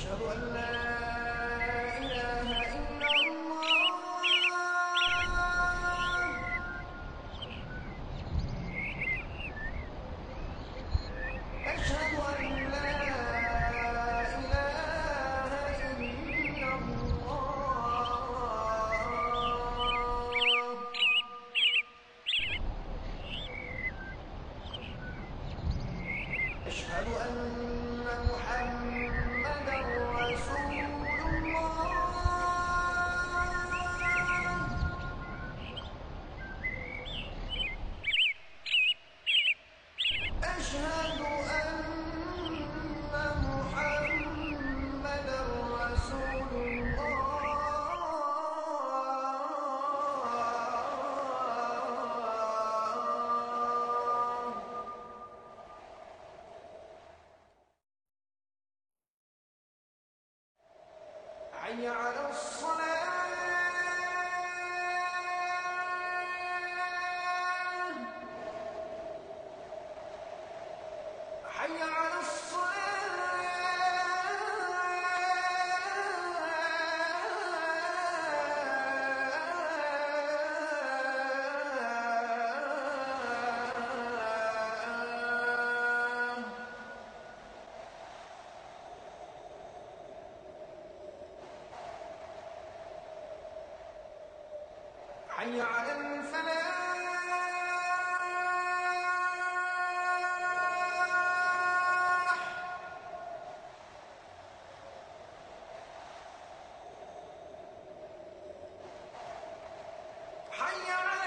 حي على الصلاة حي على حي على الفلاح حي على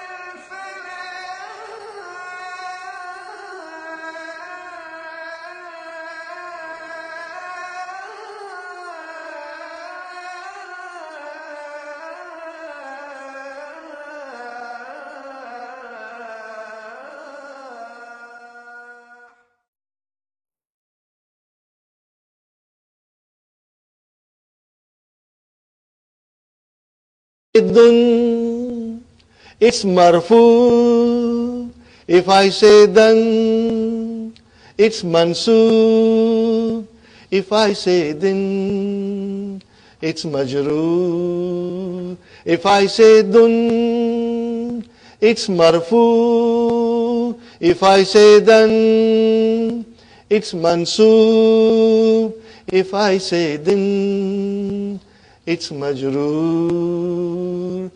It's marfu. If I say dan, it's mansub. If I say din, it's majroor. If I say dun, it's marfu. If I say dan, it's mansub. If I say din, it's majroor.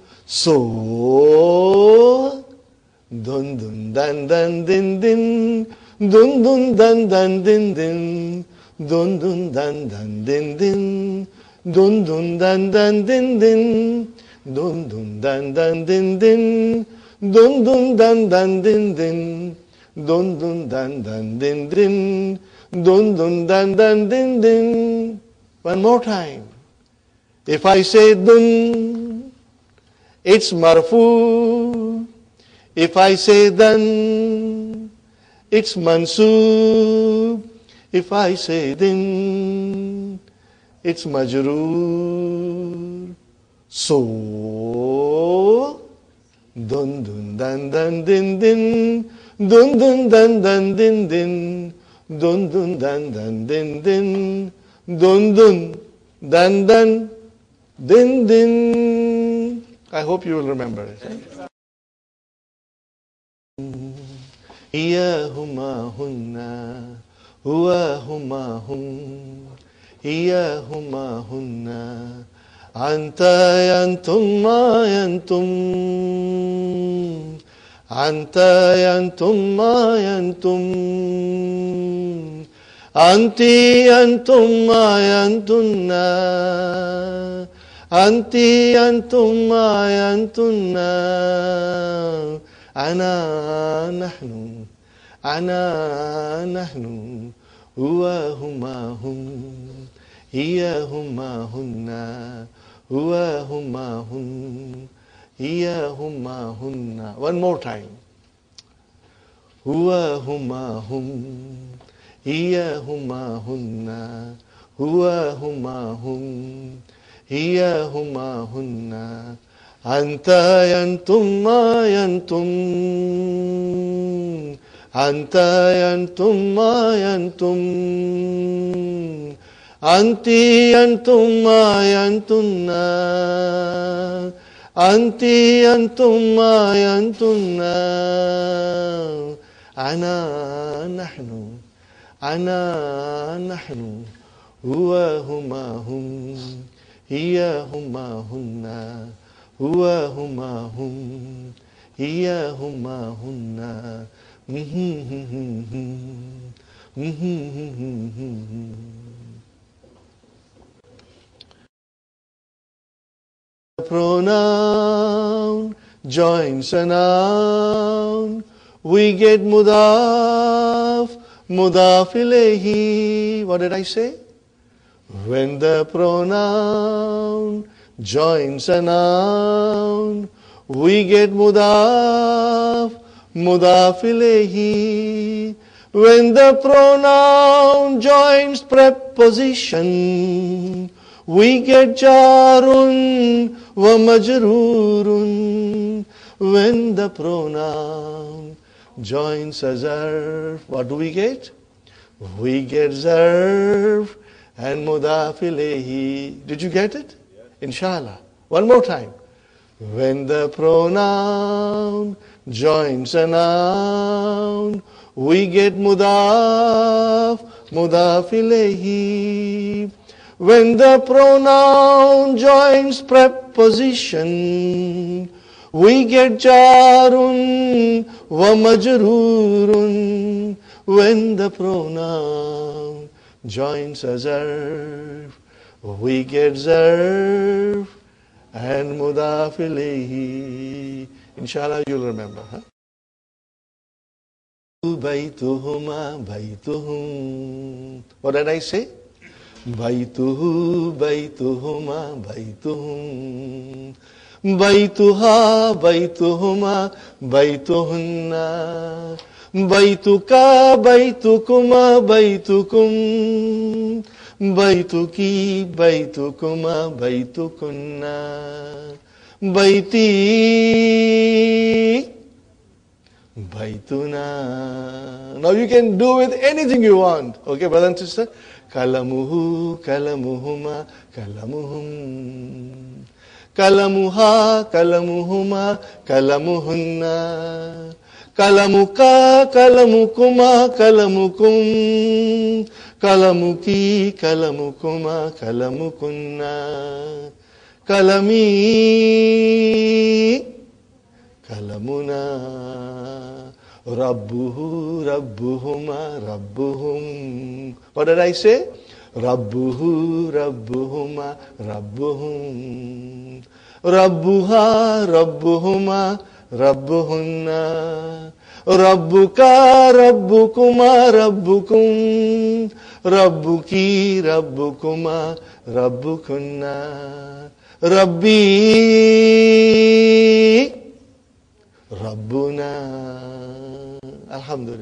So, dun dun dan dan din din, dun dun dan dan din din, dun dun dan dan din din, dun dun dan dan din din, dun dun dan dan din din, dun dun dan dan din din, dun dun dan dan din din, dun dun dan dan din din. One more time. If I say dun, it's marfu. If I say dan, it's mansub. If I say din, it's majroor. So, dun dun dan dan din din, dun dun dan dan din din, dun dun dan dan din din, dun dun dan dan din din. I hope you will remember it. إياهما هن هواهما هم إياهما هن أنت ينتم ما ينتم أنت ينتم ما ينتم أنت ينتم ما ينتن أنت أنتم ما ينتن أنا نحن هو هما هم هي هما هن هو هما هم هي هما هن. One more time. هو هما هم هي هما هن هو هما هم هي هما هن أنت ينتم ما ينتم أنت ينتم ما ينتم Anti antum ayantunna. Anti antum ayantunna. Ana nahnu. Ana nahnu. Huwa huma hum. Hiya huma hunna. Huwa huma hum. Hiya huma hunna. Pronoun joins a noun. We get mudaf, mudaf ilayhi. What did I say? When the pronoun joins a noun, we get mudaf, mudaf ilayhi. When the pronoun joins preposition, we get jarun wa majrurun. When the pronoun joins a zarf, what do we get? We get zarf and mudaf ilayhi. Did you get it? Yes. Inshallah. One more time. When the pronoun joins a noun, we get mudaf, mudaf ilayhi. When the pronoun joins preposition, we get jarun wa majrurun. When the pronoun joins a zarf, we get zarf and mudaf ilayhi. Inshallah you'll remember. Huh? Baytuhuma baytuhum. What did I say? Baytuhu baytuhuma baytuhum. Baytuha baytuhuma baytuhunna. Baytuka baytukuma baytukum. Baytuki baytukuma baytukunna. Bayti baytuna. Now you can do with anything you want. Okay, brother and sister? Kalamuhu kalamuhuma kalamuhum. Kalamuha kalamuhuma kalamuhunna. Kalamuka kalamukuma kalamukum. Kalamuki kalamukuma kalamukunna. Kalami kalamuna. Rabbuhu rabbuhuma rabbuhum. What did I say? Rabbuhu rabbuhuma rabbuhum. Rabbuha rabbuhuma rabbuhunna. Rabbuka rabbukuma rabbukum. Rabbuki rabbukuma rabbukunna. Rabbi Rabbuna. Alhamdulillah.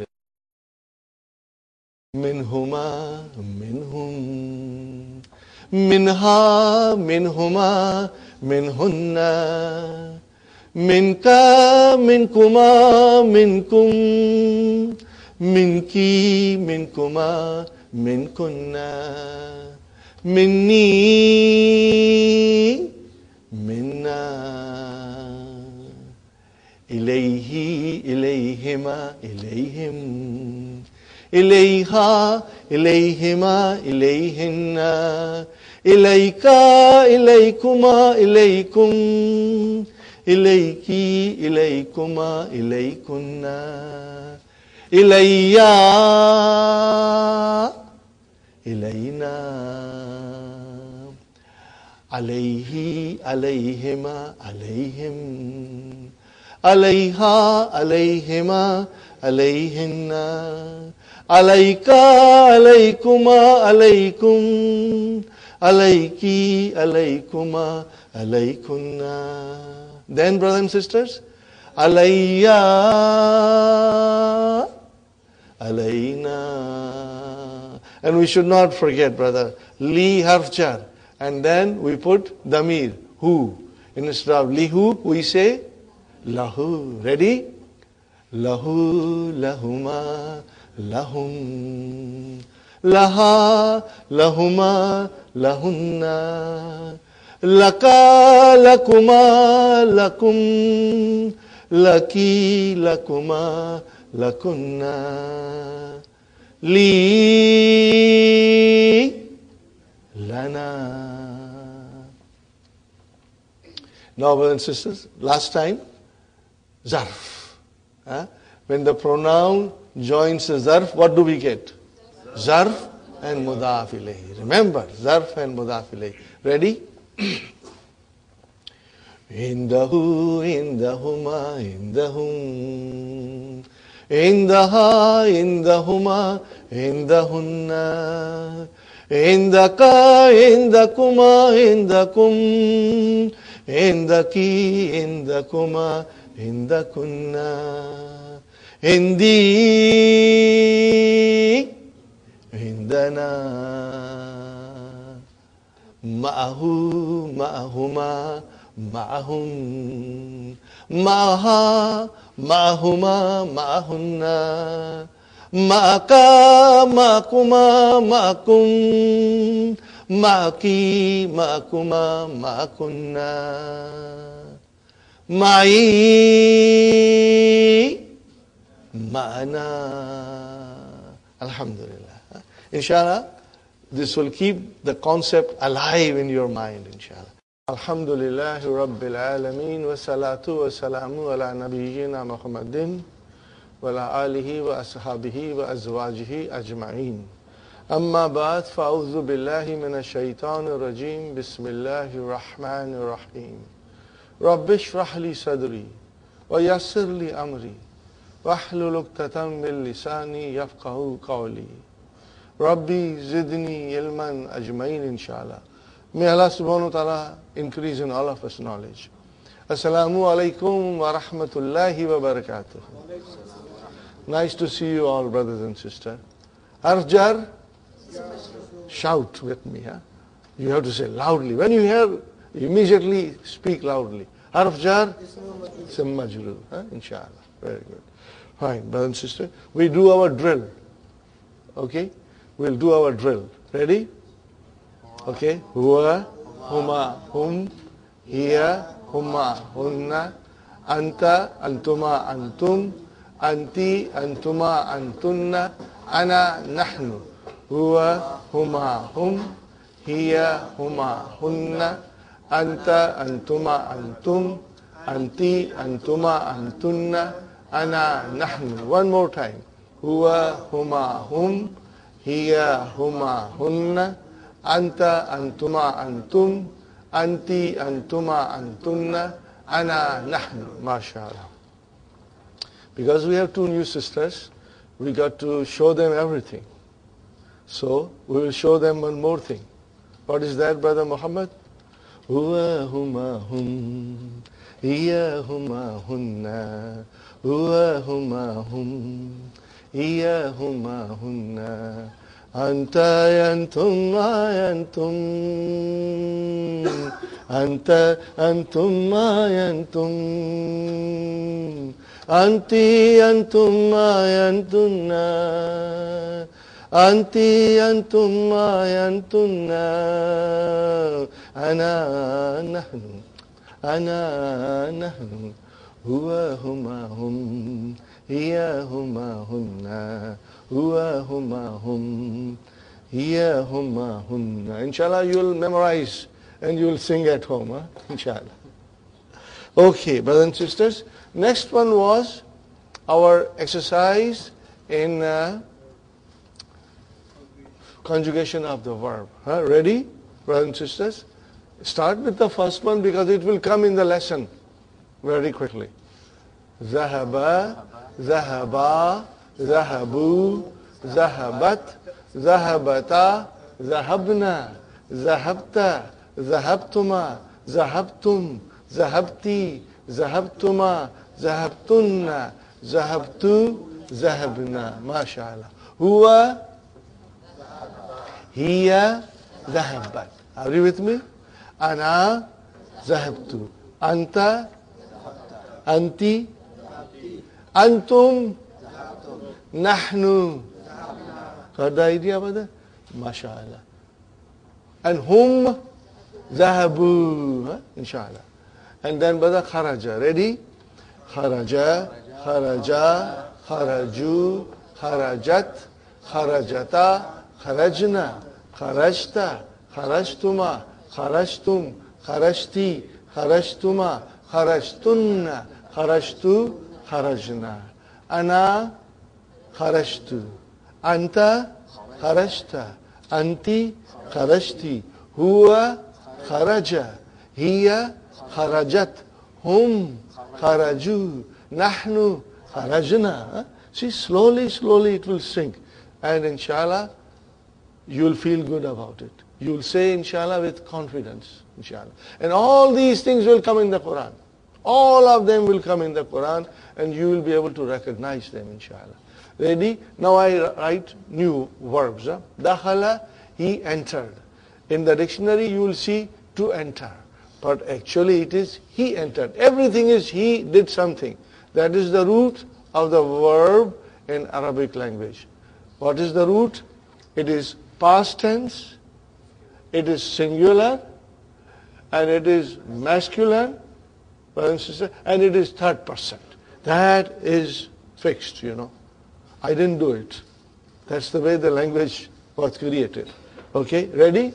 Minhuma minhum. Minha minhuma minhunna. Minka minkuma minkum. Minki minkuma minkunna. Minni minna. Ilayhi ilayhima ilayhim. Ilayha ilayhima ilayhinna. Ilayka ilaykuma ilaykum. Ilayki ilaykuma ilaykunna. Ilayya ilayna. Alayhi alayhima alayhim. Alayha alayhima alayhinna. Alayka alaykuma alaykum. Alayki alaykuma alaykunna. Then brothers and sisters, alayya alayna. And we should not forget, brother, li harf jar. And then we put damir, who. Instead of lihu, we say lahu. Ready? Lahu lahuma lahum. laha, lahuma, lahunna, laka, lakuma, lakum, laki, lakuma, lakunna, li, lana. Now, brothers and sisters, last time, zarf. When the pronoun joins the zarf, what do we get? Zarf and mudaf ilayhi. Remember, zarf and mudaf ilayhi. Ready? Indahu, indahuma, indahum. Indaha, indahuma, indahunna. Indaka, indakuma, indakum. Indaki, indakuma, indakunna. Indi, indana. Ma'ahu, ma'ahuma, ma'ahum. Ma'aha, ma'ahuma, ma'ahunna. Ma'aka, ma'akuma, ma'akum. Ma'aki, ma'akuma, ma'akunna. Ma'i, ma'ana. Alhamdulillah. Inshallah, this will keep the concept alive in your mind, inshallah. Alhamdulillah Rabbil Alameen wa salatu wa salamu ala nabiyyina Muhammadin wa ala alihi wa ashabihi wa azwajihi ajma'in. Amma ba'd, fa'udhu billahi minash shaitanir rajim. Bismillahir rahmanir rahim. Rabbi shrah li sadri wa yassir li amri wahlul 'uqdatam min lisani yafqahu qawli. Rabbi zidni ilman ajma'in, inshallah. May Allah subhanahu wa ta'ala increase in all of us knowledge. Assalamu alaikum wa rahmatullahi wa barakatuh. Nice to see you all, brothers and sisters. Harf jar? Shout with me. You have to say loudly. When you hear, immediately speak loudly. Harf jar? Ism majroor. Inshallah. Very good. Fine, brothers and sisters. We do our drill. Okay? We'll do our drill. Ready? Okay? Huwa, huma, hum, hiya, huma, hunna, anta, antuma, antum, anti, antuma, antunna, ana, nahnu. Huwa, huma, hum, hiya, huma, hunna, anta, antuma, antum, anti, antuma, antunna, ana, nahnu. One more time. Huwa, huma, hum, hiya, huma, hunna, anta, antuma, antum, anti, antuma, antunna, ana, nahnu. MashaAllah. Because we have two new sisters, we got to show them everything. So, we will show them one more thing. What is that, Brother Muhammad? Huwa, huma, hum, hiya, huma, hunna, huwa, huma, hum, hiya, huma, hunna. Anta yantum yantum, anta antum yantum, anti antum yantunna, anti antum yantunna, ana nahnu, ana nahnu, huwa huma hum, hiya huma hunna. Huwa, huma, hum, hiya, huma, hunna. Inshallah, you will memorize and you will sing at home. Inshallah. Okay, brothers and sisters. Next one was our exercise in conjugation of the verb. Ready, brothers and sisters? Start with the first one because it will come in the lesson very quickly. Zahaba, zahaba, ذهبوا ذهبت ذهبتا ذهبنا ذهبت ذهبتما ذهبتم ذهبتي ذهبتما ذهبتن ذهبت ذهبنا. ما شاء الله. هو هي ذهبت. Are you with me? أنا ذهبت. أنت أنت أنتم نحن Got the idea about that? MashaAllah. And hum zahabu. Inshallah. And then brother kharaja. Ready? Kharaja, kharaja, kharaju, kharajat, kharajata, kharajna, kharajta, kharajtuma, kharajtum, kharajti, kharajtuma, kharajtunna, kharajtu, kharajna. Ana kharajtu. Anta kharajta. Anti kharajti. Huwa kharaja. Hiya kharajat. Hum kharaju. Nahnu kharajna. See, slowly it will sink. And inshallah, you'll feel good about it. You'll say inshallah with confidence. Inshallah. And all these things will come in the Quran. All of them will come in the Quran and you will be able to recognize them inshallah. Ready? Now I write new verbs. Dakhala, he entered. In the dictionary you will see to enter. But actually it is he entered. Everything is he did something. That is the root of the verb in Arabic language. What is the root? It is past tense, it is singular, and it is masculine, and it is third person. That is fixed, I didn't do it. That's the way the language was created. Okay, ready?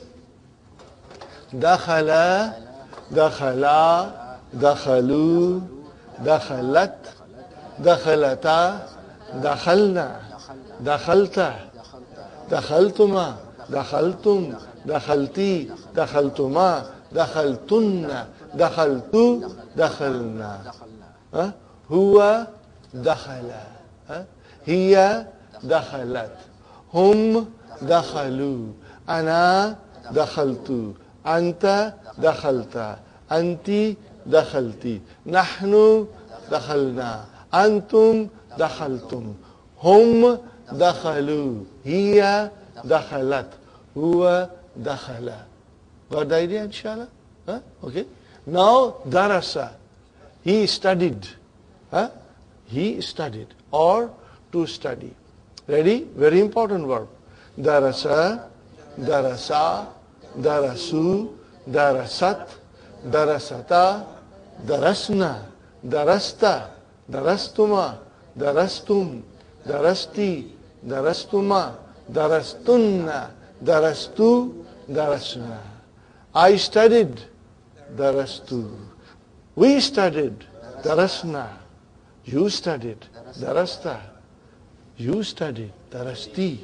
Dakhala, dakhala, dakhalu, dakhalat, dakhalata, dakhalna, dakhalta, dakhaltuma, dakhaltum, dakhalti, dakhaltuma, dakhaltunna, dakhaltu, dakhalna. Huwa dakhala. Hiya dakhalat. Hum dakhalu. Ana dakhaltu. Anta dakhalta. Anti dakhalti. Nahnu dakhalna. Antum dakhaltum. Hum dakhalu. Hiya dakhalat. Huwa dakhala. Got the idea, inshallah? Okay. Now, darasa. He studied. He studied. Or to study. Ready? Very important verb. Darasa, darasa, darasu, darasat, darasata, darasna, darasta, darastuma, darastum, darasti, darastuma, darastunna, darastu, darasna. I studied, darastu. We studied, darasna. You studied, darasta. You studied, darasti.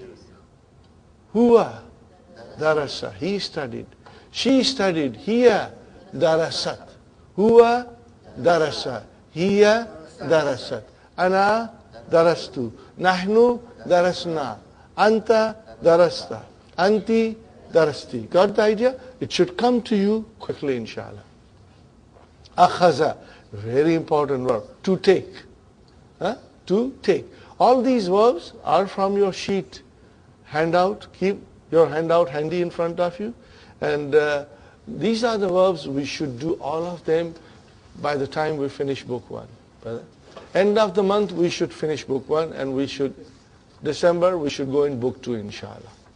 Huwa, darasa. He studied. She studied, hiya, darasat. Huwa, darasa. Hiya, darasat. Ana, darastu. Nahnu, darasna. Anta, darasta. Anti, darasti. Got the idea? It should come to you quickly, inshallah. Akhaza, very important verb. To take. To take. All these verbs are from your sheet. Handout. Keep your handout handy in front of you. And these are the verbs we should do all of them by the time we finish book 1. End of the month we should finish book 1 and December we should go in book 2 inshallah.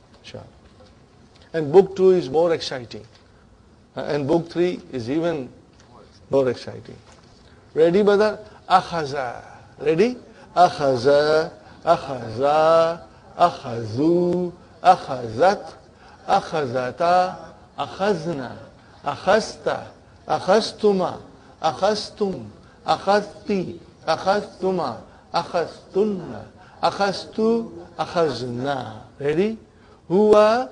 And book 2 is more exciting. And book 3 is even more exciting. Ready, brother? Akhaza. Ready? Akhaza, akhaza, akhazu, akhazat, akhazata, akhazna, akhasta, akhastuma, akhastum, akhasti, akhastuma, akhastunna, akhastu, akhazna. Ready? Huwa,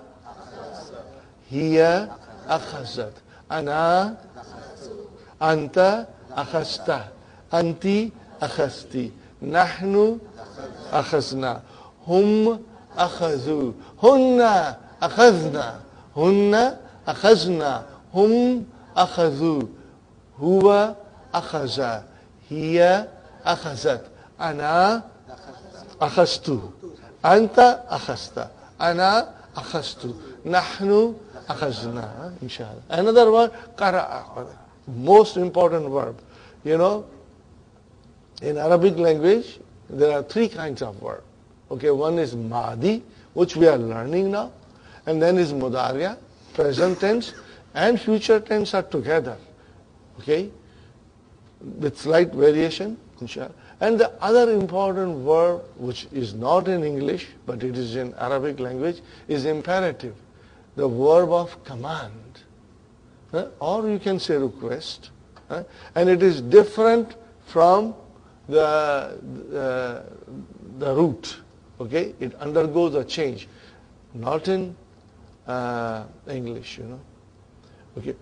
hiya, akhazat. Ana, anta, akhasta. Anti, akhasti. Nahnu, akhazna. Hum, akhazu. Hunna, akhazna. Hunna, akhazna. Hum, akhazu. Huwa, akhaza. Hiya, akhazat. Ana, akhastu. Anta, akhasta. Ana, akhastu. Nahnu, akhazna. Inshallah. Another word, qara'a. Most important verb. In Arabic language, there are 3 kinds of verb. Okay, one is Madi, which we are learning now, and then is Mudariya, present tense, and future tense are together. Okay, with slight variation, inshallah. And the other important verb, which is not in English, but it is in Arabic language, is imperative, the verb of command. Or you can say request. And it is different from the root. Okay, it undergoes a change. Not in English, Okay.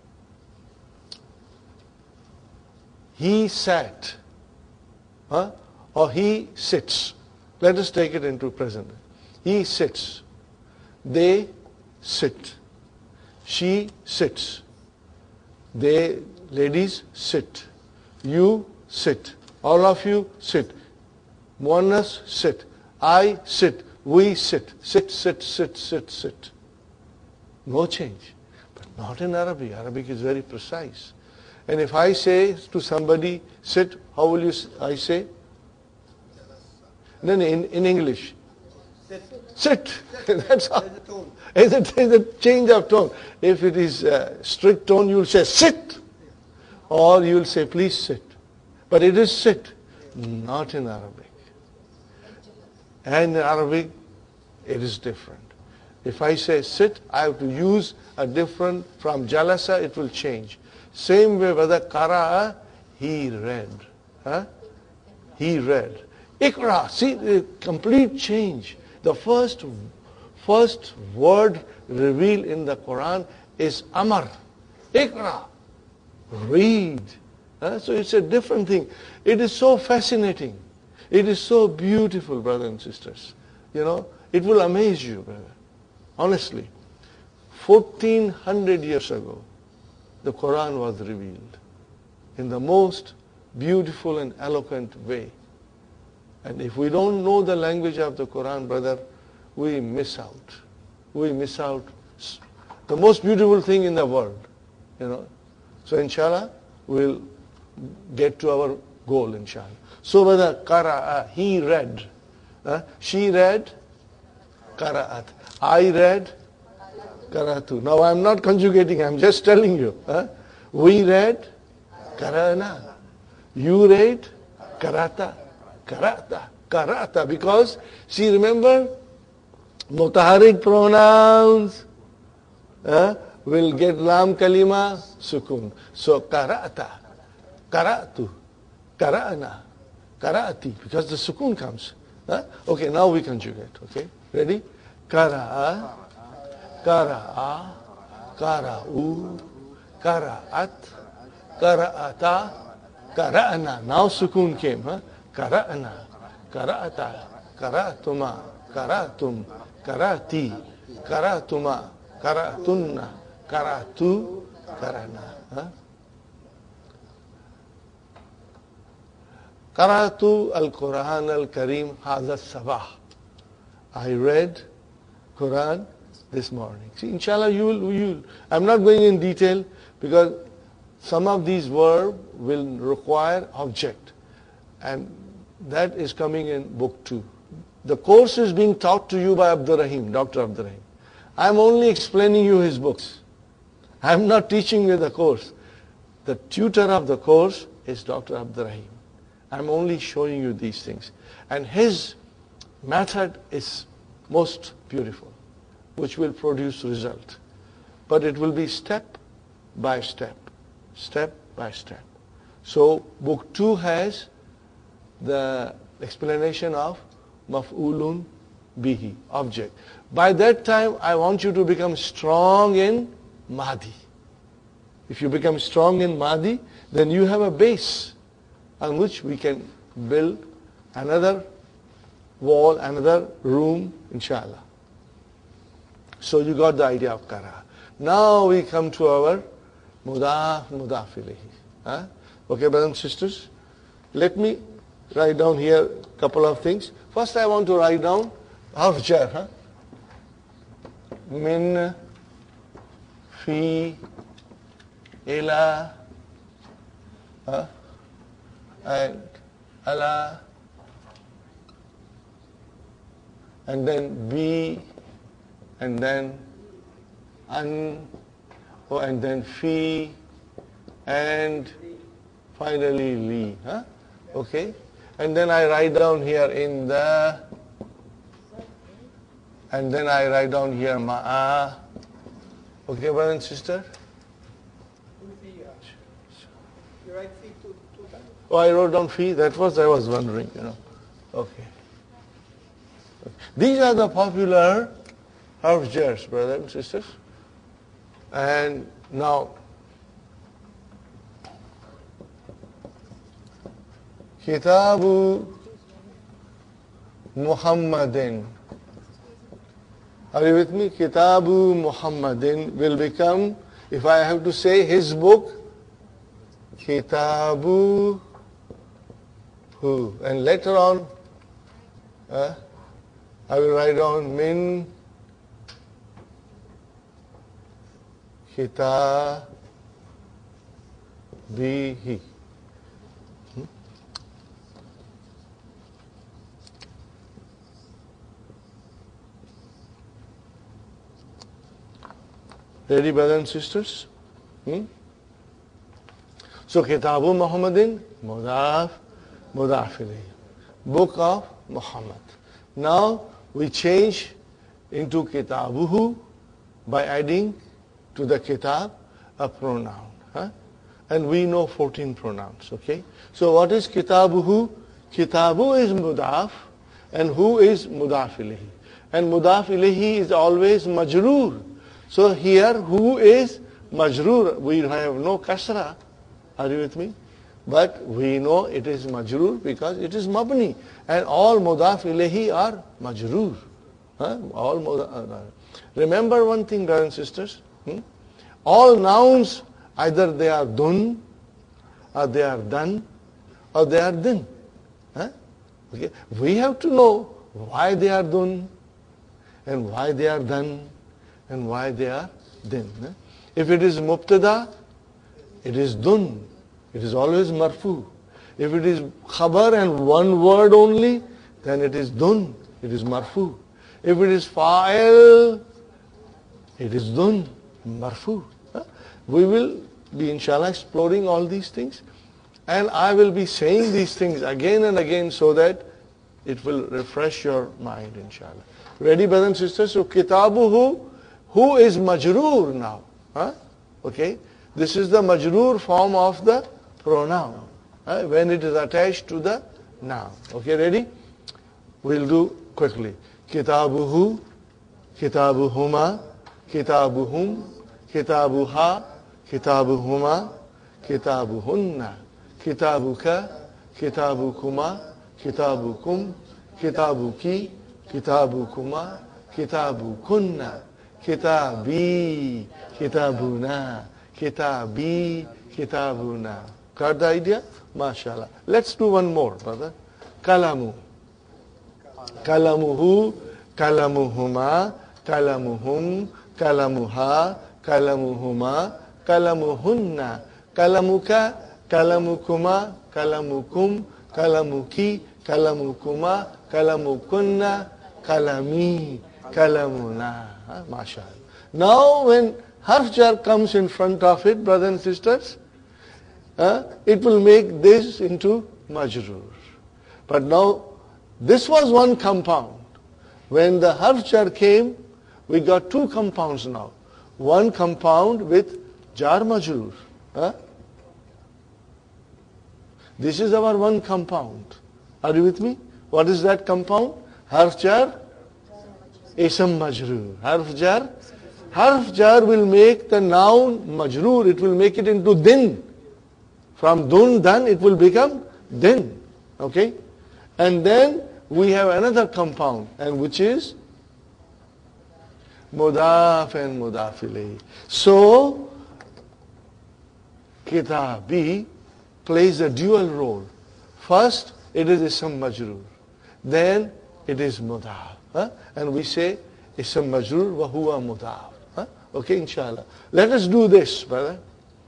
He sat. Or he sits. Let us take it into present. He sits. They sit. She sits. They, ladies, sit. You sit. All of you sit. Muannas sit. I sit. We sit. Sit, sit, sit, sit, sit. No change. But not in Arabic. Arabic is very precise. And if I say to somebody, sit, how will I say? Then in English, sit. That's all. It's a change of tone. If it is a strict tone, you will say sit. Or you will say please sit. But it is sit, not in Arabic. And in Arabic, it is different. If I say sit, I have to use a different, from jalasa, it will change. Same way whether qara'a, he read. He read. Iqra, see the complete change. The first word revealed in the Quran is Amar. Iqra, read. So it's a different thing. It is so fascinating. It is so beautiful, brothers and sisters. It will amaze you, brother. Honestly. 1400 years ago, the Quran was revealed in the most beautiful and eloquent way. And if we don't know the language of the Quran, brother, we miss out. We miss out the most beautiful thing in the world. So inshallah, we'll get to our goal, inshallah. So brother, qara'a, he read. She read, qara'at. I read, qara'atu. Now I'm not conjugating, I'm just telling you. We read, qara'na. You read, qara'ta. Karata, because, see, remember, mutaharik pronouns will get lam kalima sukun. So karata, karatu, kara'na, kara'ati, because the sukun comes. Okay, now we conjugate. Okay, ready? Kara'a, kara'a, kara'u, kara'at, kara'ata, kara'na. Now sukun came. Kara'na, kara'ata, kara'atuma, kara'atum, kara'ati, kara'atuma, kara'atunna, kara'atu, kara'na. Qara'atu al-Quran al-Karim hadha sabah. I read Quran this morning. See, inshallah, I'm not going in detail because some of these verbs will require object. And that is coming in book 2. The course is being taught to you by Abdurrahim, Dr. Abdurrahim. I'm only explaining you his books. I'm not teaching you the course. The tutor of the course is Dr. Abdurrahim. I'm only showing you these things. And his method is most beautiful, which will produce result. But it will be step by step, step by step. So book 2 has the explanation of maf'ulun bihi, object. By that time, I want you to become strong in Mahdi. If you become strong in Mahdi, then you have a base on which we can build another wall, another room, inshallah. So you got the idea of qara. Now we come to our mudaf ilayhi. Okay, brothers and sisters, let me write down here a couple of things. First I want to write down harf jar. Min, fi, ila, and ala, and then bi, and then an, and then fi, and finally li. Huh? Okay? And then I write down here in the, and then I write down here ma'a. Okay, brother and sister? You write fee two times. Oh, I wrote down fi. That was, I was wondering, Okay. These are the popular harf jars, brothers and sisters. And now, Kitabu Muhammadin. Are you with me? Kitabu Muhammadin will become, if I have to say his book, Kitabu Hu. And later on, I will write down min kitabihi. Ready, brothers and sisters? So, Kitabu Muhammadin, Mudaf, Mudaf ilayhi. Book of Muhammad. Now, we change into Kitabuhu by adding to the Kitab a pronoun. And we know 14 pronouns, okay? So, what is Kitabuhu? Kitabu is Mudaf, and Hu is Mudaf ilayhi. And Mudaf ilayhi is always Majroor. So here, who is majroor? We have no kasra. Are you with me? But we know it is majroor because it is mabni. And all mudaf ilayhi are majroor. Remember one thing, brothers and sisters. All nouns, either they are dun, or they are done, or they are din. Okay? We have to know why they are dun, and why they are done, and why they are din. If it is mubtada, it is dun. It is always marfu. If it is khabar and one word only, then it is dun. It is marfu. If it is fa'il, it is dun, marfu. We will be inshallah exploring all these things. And I will be saying these things again and again so that it will refresh your mind inshallah. Ready, brothers and sisters? So kitabuhu, who is majroor now? Okay? This is the majroor form of the pronoun. When it is attached to the noun. Okay, ready? We'll do quickly. Kitabuhu, kitabuhuma, kitabuhum, kitabuha, kitabuhuma, kitabuhunna, kitabuka, kitabukuma, kitabukum, kitabuki, kitabukuma, kitabukunna, kitabi, kitabuna, kitabi, kitabuna. Got the idea? MashaAllah. Let's do one more, brother. Kalamu. Kalamuhu, kalamuhuma, kalamuhum, kalamuha, kalamuhuma, kalamuhunna, kalamuka, kalamukuma, kalamukum, kalamuki, kalamukuma, kalamukunna, kalami, kalamuna. MashaAllah. Now when harf jar comes in front of it, brothers and sisters, it will make this into majroor. But now, this was one compound. When the harf jar came, we got two compounds now. One compound with jar majroor. This is our one compound. Are you with me? What is that compound? Harf jar, ism majroor. Harf jar. Harf jar will make the noun majroor. It will make it into din. From dun, dan, it will become din. Okay? And then we have another compound, and which is mudaf and mudaf ilayhi. So, kitabi plays a dual role. First, it is ism majroor. Then, it is mudaf. And we say, ism majroor wa huwa mudaf. Okay, inshallah. Let us do this, brother.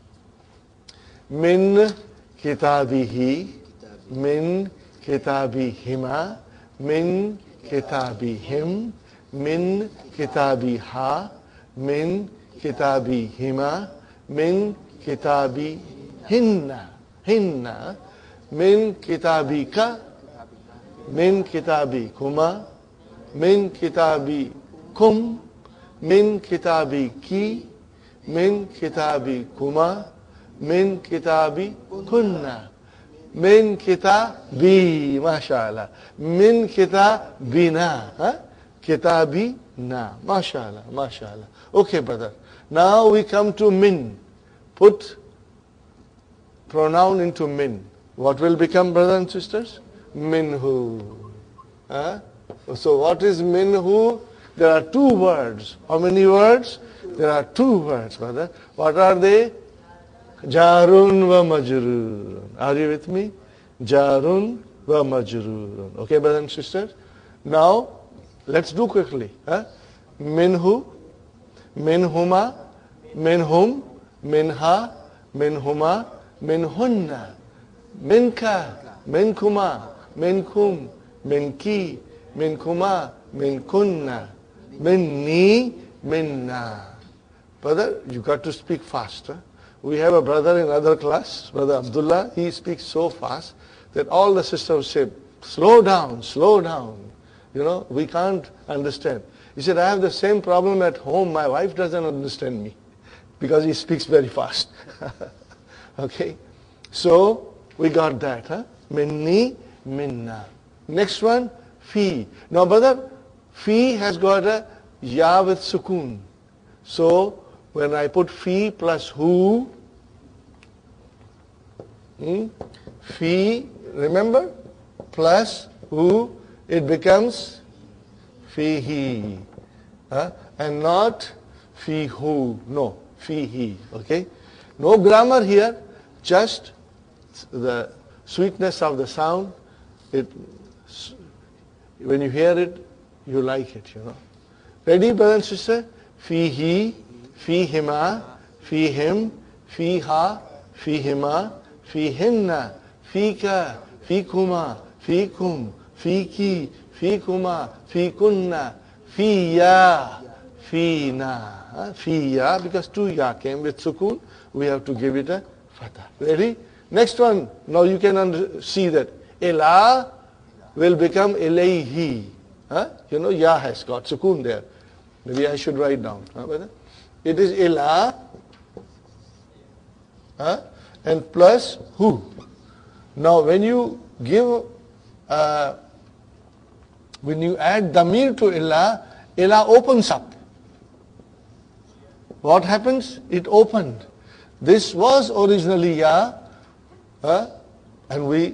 Min kitabihi, min kitabihima, min kitabihim, min kitabiha, min kitabihima, min kitabihinna, hinna, min kitabika, min kitabikuma, min kitabikum, min kitabiki, min kitabikuma, min kitabikunna, min kitabi, mashallah, min kitabina, kitabina, mashallah, mashallah. Okay, brother. Now we come to min. Put pronoun into min. What will become, brothers and sisters? Minhu. So what is minhu? There are two words. How many words? There are two words, brother. What are they? Jarun wa majrurun. Are you with me? Jarun wa majrurun. Okay, brothers and sisters? Now, let's do quickly. Minhu, minhuma, minhum, minha, minhuma, minhunna, minka, minkuma, minkum, minki, minkuma, minkunna, minni, minna. Brother, you got to speak faster. We have a brother in other class, Brother Abdullah. He speaks so fast that all the sisters say, slow down, slow down. You know, we can't understand. He said, I have the same problem at home. My wife doesn't understand me because he speaks very fast. Okay? So, we got that. Minni, minna. Next one, fi. Now, brother, fi has got a ya with sukoon. So, when I put fi plus who, fi, remember, plus who, it becomes fihi. And not fihu. No, fihi. Okay? No grammar here, just the sweetness of the sound. When you hear it, you like it, you know. Ready, brother and sister? Fihi, fihima, fihim, fiha, fihima, fihinna, fika, fikuma, fikum, fiki, fikuma, fikunna, fiya, fina. Fiya, because two ya came with sukoon, we have to give it a fatha. Ready? Next one. Now you can see that ila will become ilayhi. You know, ya has got sukoon there. Maybe I should write down. It is ila and plus who. Now when you give, when you add damir to ila opens up. What happens? It opened. This was originally ya, and we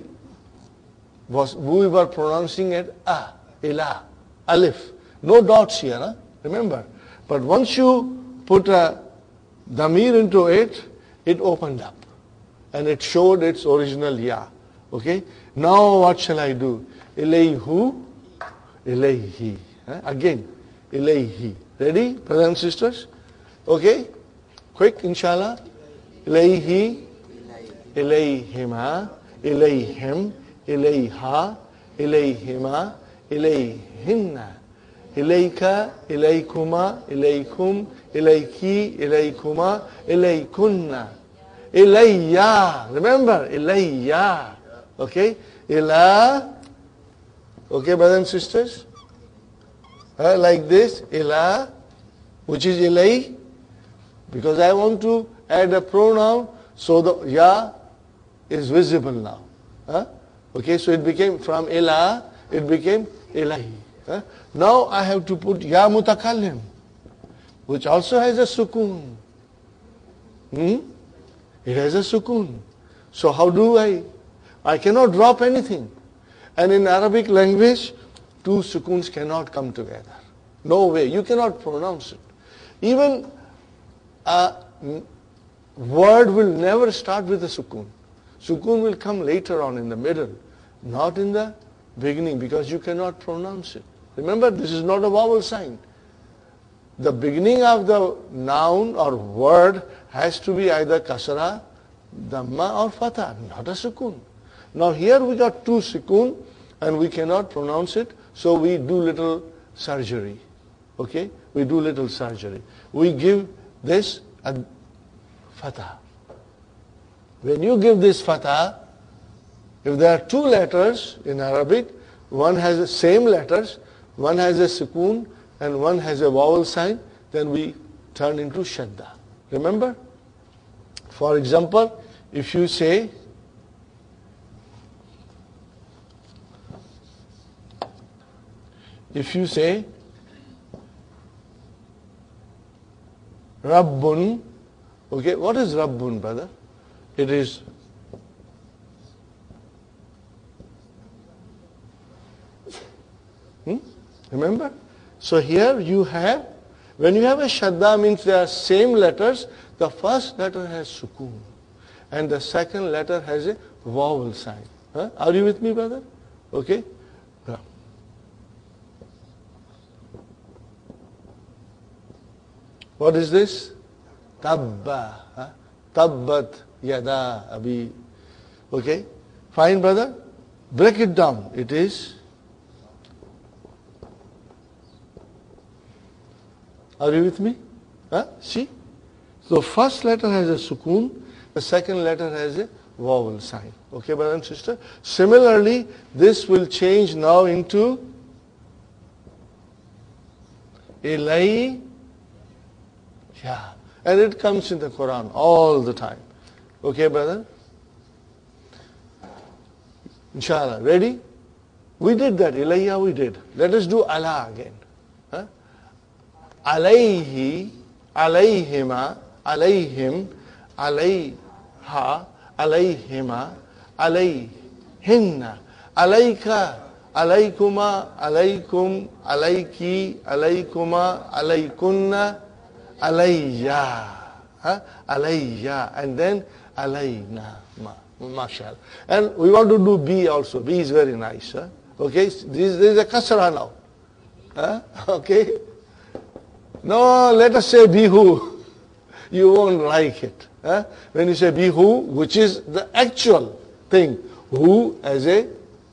were pronouncing it ila, alif. No dots here, remember. But once you put a damir into it, it opened up. And it showed its original ya. Okay? Now what shall I do? Ilayhu, ilayhi. Again, ilayhi. Ready, brothers and sisters? Okay? Quick, inshallah. Ilayhi, ilayhima, ilayhim, ilayha, ilayhima, ilayhinna. Ilayka, ilaykuma, ilaykum, ilayki, ilaykuma, ilaykunna. Ilayya. Remember, ilayya. Okay? Ila. Okay, brothers and sisters? Like this. Ila, which is ilay. Because I want to add a pronoun, so the ya is visible now. Okay, so it became from ila, it became ilahi. Now I have to put ya mutakallim, which also has a sukoon. It has a sukoon. So how do I cannot drop anything. And in Arabic language, two sukoons cannot come together. No way. You cannot pronounce it. Even a word will never start with a sukoon. Sukoon will come later on in the middle, not in the beginning, because you cannot pronounce it. Remember, this is not a vowel sign. The beginning of the noun or word has to be either kasra, dhamma or fatha, not a sukoon. Now here we got two sukoon and we cannot pronounce it, So we do little surgery. Okay? We do little surgery. We give this a fatha. When you give this fatha, if there are two letters in Arabic, one has the same letters, one has a sukoon and one has a vowel sign, then we turn into shadda. Remember? For example, if you say Rabbun, okay, what is Rabbun, brother? It is remember? So here you have, when you have a shadda, means they are same letters, the first letter has sukoon and the second letter has a vowel sign. Huh? Are you with me, brother? Okay? Yeah. What is this? Tabba. Huh? Tabbat yada abi. Okay? Fine, brother? Break it down. It is. Are you with me? Huh? See? So first letter has a sukoon, the second letter has a vowel sign. Okay, brother and sister? Similarly, this will change now into Ilai. Yeah. And it comes in the Quran all the time. Okay, brother? Inshallah. Ready? We did that. Ilayya we did. Let us do Allah again. Huh? Alayhi, alayhima, alayhim, alayha, alayhima, alayhinna, alayka, alaykuma, alaykum, alayki, alaykuma, alaykunna, alayya, alayya, and then alayna, mashallah. And we want to do B also. B is very nice. Huh? Okay, this is a kasra now. Huh? Okay. No, let us say bihu. You won't like it. Huh? When you say bihu, which is the actual thing, hu as a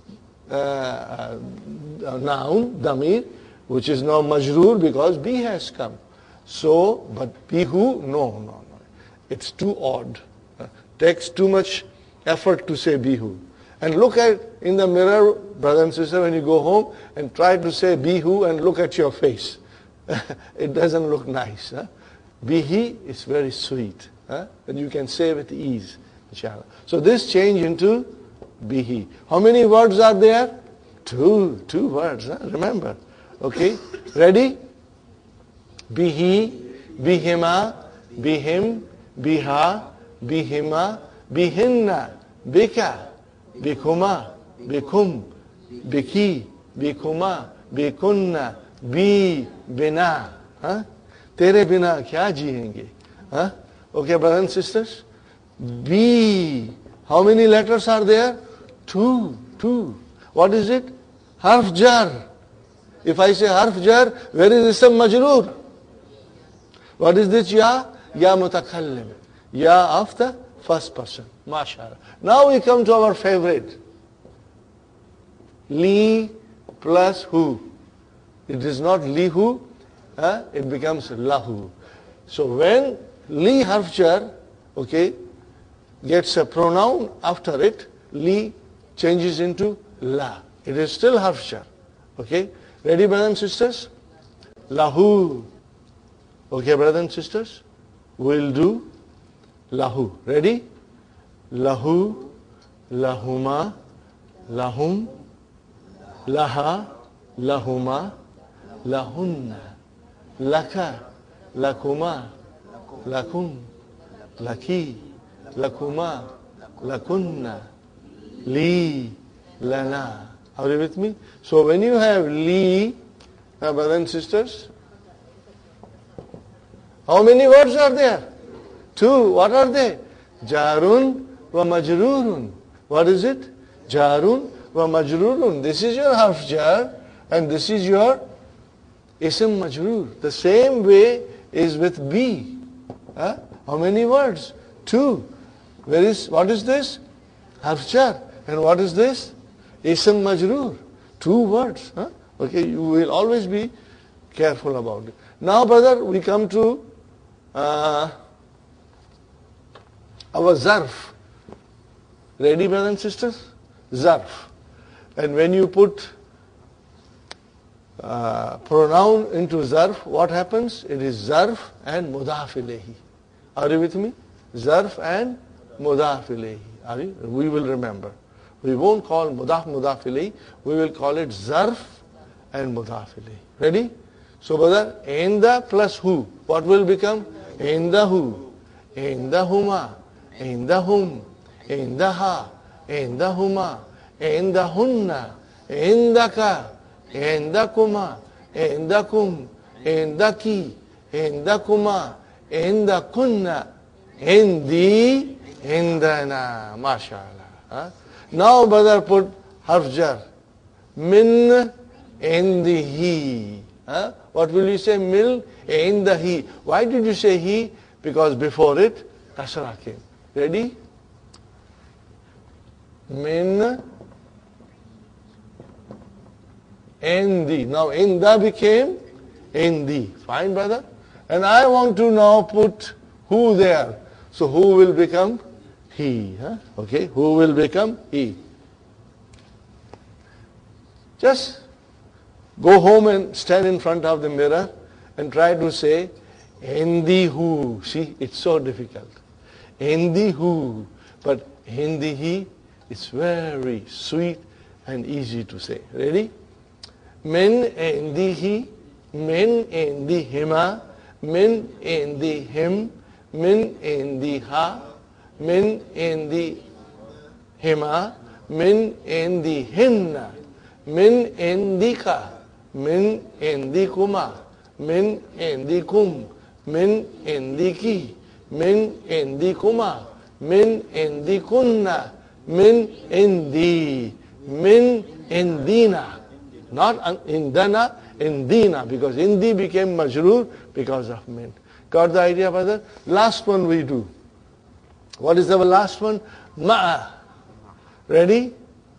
noun, damir, which is now majroor because B has come. So, but bihu, no. It's too odd. Takes too much effort to say bihu. And look at in the mirror, brother and sister, when you go home and try to say bihu and look at your face. It doesn't look nice. Huh? Bihi is very sweet. Huh? And you can say with ease, inshallah. So this change into bihi. How many words are there? Two words. Huh? Remember. Okay. Ready? Bihi, bihima, bihim, biha, bihima, bihinna, bika, bikuma, bikum, biki, bikuma, bikunna, Bi, bina. Huh? Tere bina kya jiyenge? Huh? Okay, brothers and sisters? B. How many letters are there? Two. What is it? Harf jar. If I say harf jar, where is ism majroor? What is this ya? Ya mutakallim. Ya of the first person. MashaAllah. Now we come to our favorite. Li plus hu. It is not lihu, it becomes lahu. So when li harf jar, okay, gets a pronoun after it, li changes into la. It is still harf jar. Okay? Ready, brothers and sisters? Lahu. Okay, brothers and sisters? We'll do lahu. Ready? Lahu, lahuma, lahum, laha, lahuma, lahunna, laka, lakuma, lakum, laki, lakuma, lakunna, li, lana. Are you with me? So when you have li, brothers and sisters, how many words are there? Two. What are they? Jarun wa majrurun. What is it? Jarun wa majrurun. This is your harf jar and this is your ism majroor. The same way is with B. Huh? How many words? Two. What is this? Harf jar. And what is this? Ism majroor. Two words. Huh? Okay, you will always be careful about it. Now, brother, we come to our zarf. Ready, brothers and sisters? Zarf. And when you put pronoun into zarf, what happens? It is zarf and mudaf ilayhi. Are you with me? Zarf and mudaf ilayhi. Are you? We will remember. We won't call mudaf ilayhi. We will call it zarf and mudaf ilayhi. Ready? So, brother, inda plus who? What will become? Indahu, indahuma, indahum, indaha, indahuma, indahunna, indaka, indakuma, indakum, indaki, indakuma, indakunna, indi, indana. MashaAllah. Huh? Now, brother, put harf jar. Min, indihi. Huh? What will you say? Mil, indahi. Why did you say he? Because before it, kasra came. Ready? Min, indi. Now, inda became indi. Fine, brother? And I want to now put who there. So, who will become he? Huh? Okay, who will become he? Just go home and stand in front of the mirror and try to say, Hindi who. See, it's so difficult. Hindi who. But Hindi he, it's very sweet and easy to say. Ready? Min Hindi he, min Hindi hima, min Hindi him, min Hindi ha, min Hindi hima, min Hindi hinna, min Indika, min indikuma, min indikum, min indiki, min indikuma, min indikunna, min indi, min indina. Not indana, indina, because indi became majroor because of min. Got the idea, brother? Last one we do. What is our last one? Ma'a. Ready?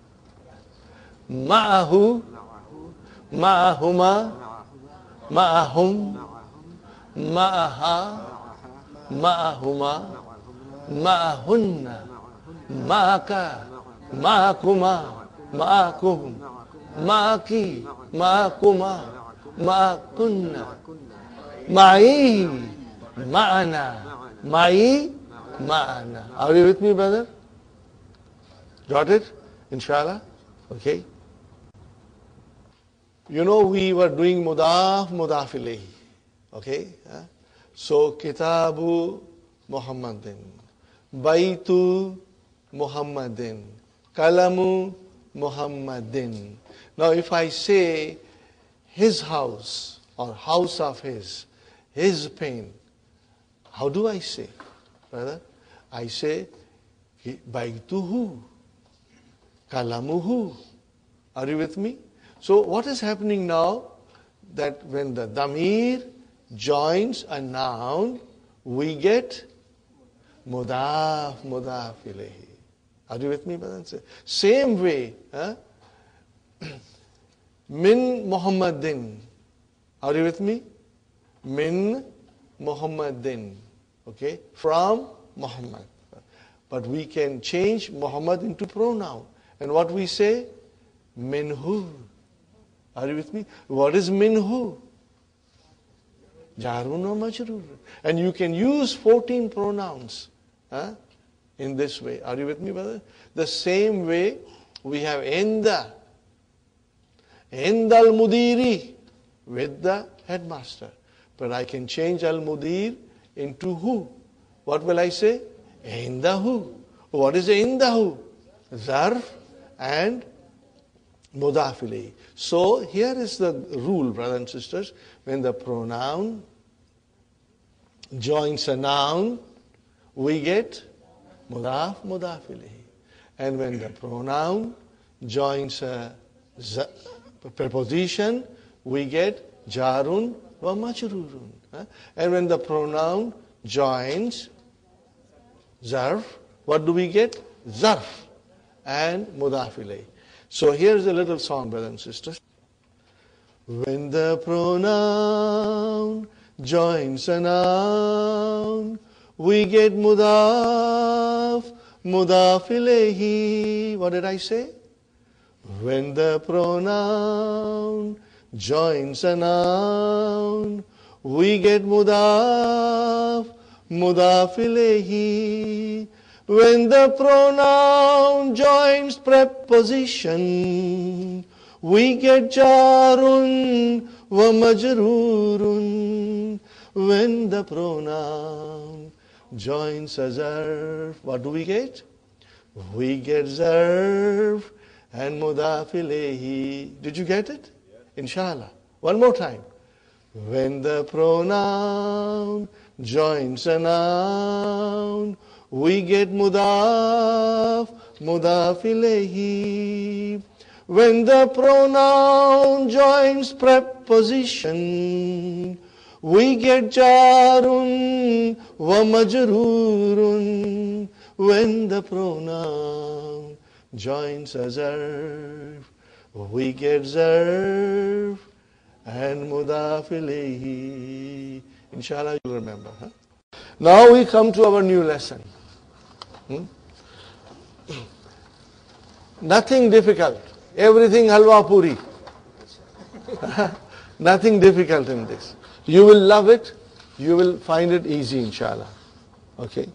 Ma'ahu, ma'ahuma, ma'ahum, ma'aha, ma'ahuma, ma'ahunna, ma'aka, ma'akuma, ma'akum, ma'aki, ma'akuma, ma'akunna, ma'i, ma'ana, ma'i, ma'ana. Are you with me, brother? Got it? Inshallah? Okay. You know, we were doing mudaf ilayhi. Okay? So, kitabu Muhammadin, baitu Muhammadin, kalamu Muhammadin. Now, if I say his house or house of his pen, how do I say, brother? I say baituhu, kalamuhu. Are you with me? So what is happening now? That when the damir joins a noun, we get mudaf ilayhi. Are you with me, brother? Same way, min Muhammadin. Are you with me? Min Muhammadin. Okay? From Muhammad. But we can change Muhammad into pronoun. And what we say? Minhu. Are you with me? What is minhu? Jarun or majrur. And you can use 14 pronouns in this way. Are you with me, brother? The same way we have inda. Inda al-mudiri, with the headmaster. But I can change al-mudir into who. What will I say? Indahu. What is indahu? Zarf and mudaf ilayhi. So here is the rule, brothers and sisters. When the pronoun joins a noun, we get mudaf ilayhi. And when the pronoun joins a preposition, we get jarun wa majrurun. And when the pronoun joins zarf, what do we get? Zarf and mudaf ilayhi. So here's a little song, brothers and sisters. When the pronoun joins a noun, we get mudaf, mudaf ilayhi. What did I say? When the pronoun joins a noun, we get mudaf, mudaf ilayhi. When the pronoun joins preposition, we get jarun wa majrurun. When the pronoun joins a zarf, what do we get? We get zarf and mudaf ilayhi. Did you get it? Inshallah. One more time. When the pronoun joins a noun, we get mudaf, mudaf ilayhi. When the pronoun joins preposition, we get jarun wa majrurun. When the pronoun joins a zarf, we get zarf and mudaf ilayhi. Inshallah you'll remember. Huh? Now we come to our new lesson. Nothing difficult. Everything halwa puri. Nothing difficult in this. You will love it. You will find it easy, inshallah. Okay.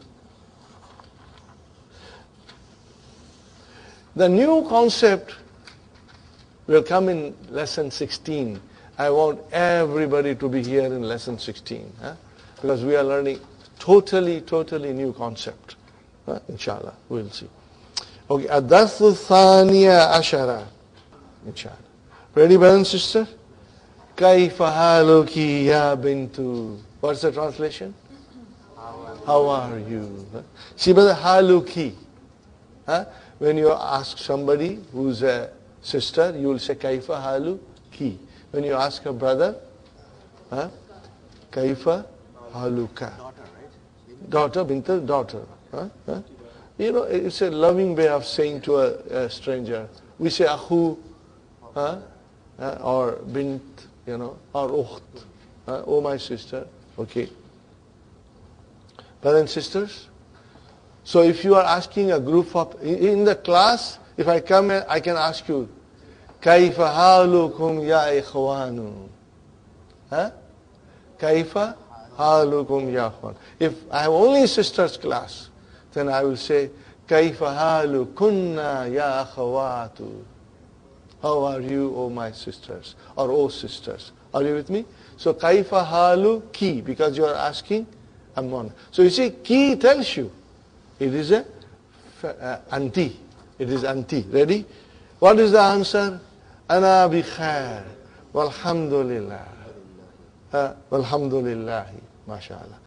The new concept will come in lesson 16. I want everybody to be here in lesson 16. Because we are learning totally new concept. Inshallah, we'll see. Okay, Ad-Darsu Thaniya Ashara. Inshallah. Ready, brother and sister? Kaifa haluki ya bintu. What's the translation? How are you? See, brother, haluki. When you ask somebody who's a sister, you will say Kaifa haluki. When you ask a brother, Kaifa haluka. Daughter, bintu, daughter. You know, it's a loving way of saying to a stranger. We say akhu, or bint, you know, or ukht. Oh, my sister. Okay. Brothers and sisters. So if you are asking a group of, in the class, if I come and I can ask you, Kaifa halukum ya ikhwanu? Kaifa halukum ya ikhwan? If I have only sisters class, then I will say, Kaifa halukunna ya akhawatu? How are you, O my sisters? Or O sisters? Are you with me? So Kaifa halu ki, because you are asking Ammon. So you see, ki tells you. It is a anti. It is anti. Ready? What is the answer? Ana bi khair. Walhamdulillah. Walhamdulillahi. MashaAllah.